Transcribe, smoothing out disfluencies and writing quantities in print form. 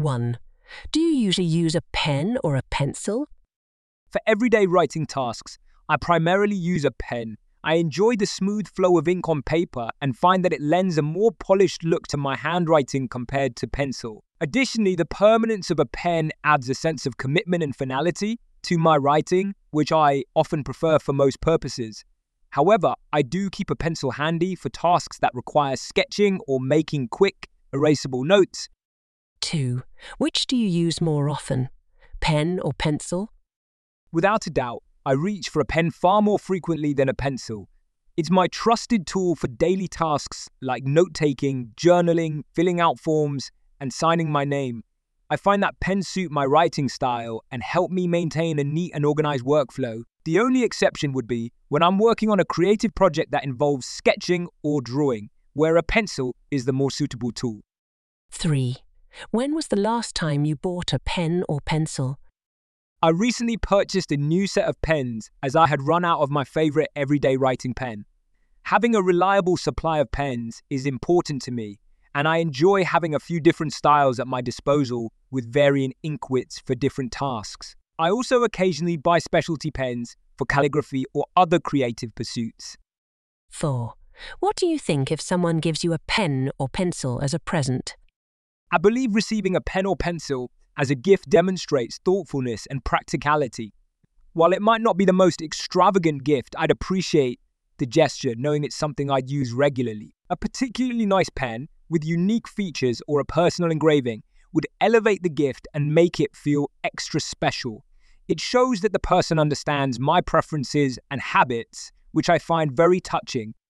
1. Do you usually use a pen or a pencil? For everyday writing tasks, I primarily use a pen. I enjoy the smooth flow of ink on paper and find that it lends a more polished look to my handwriting compared to pencil. Additionally, the permanence of a pen adds a sense of commitment and finality to my writing, which I often prefer for most purposes. However, I do keep a pencil handy for tasks that require sketching or making quick, erasable notes. 2. Which do you use more often, pen or pencil? Without a doubt, I reach for a pen far more frequently than a pencil. It's my trusted tool for daily tasks like note-taking, journaling, filling out forms, and signing my name. I find that pens suit my writing style and help me maintain a neat and organized workflow. The only exception would be when I'm working on a creative project that involves sketching or drawing, where a pencil is the more suitable tool. 3. When was the last time you bought a pen or pencil? I recently purchased a new set of pens as I had run out of my favorite everyday writing pen. Having a reliable supply of pens is important to me, and I enjoy having a few different styles at my disposal with varying ink widths for different tasks. I also occasionally buy specialty pens for calligraphy or other creative pursuits. 4. What do you think if someone gives you a pen or pencil as a present? I believe receiving a pen or pencil as a gift demonstrates thoughtfulness and practicality. While it might not be the most extravagant gift, I'd appreciate the gesture knowing it's something I'd use regularly. A particularly nice pen with unique features or a personal engraving would elevate the gift and make it feel extra special. It shows that the person understands my preferences and habits, which I find very touching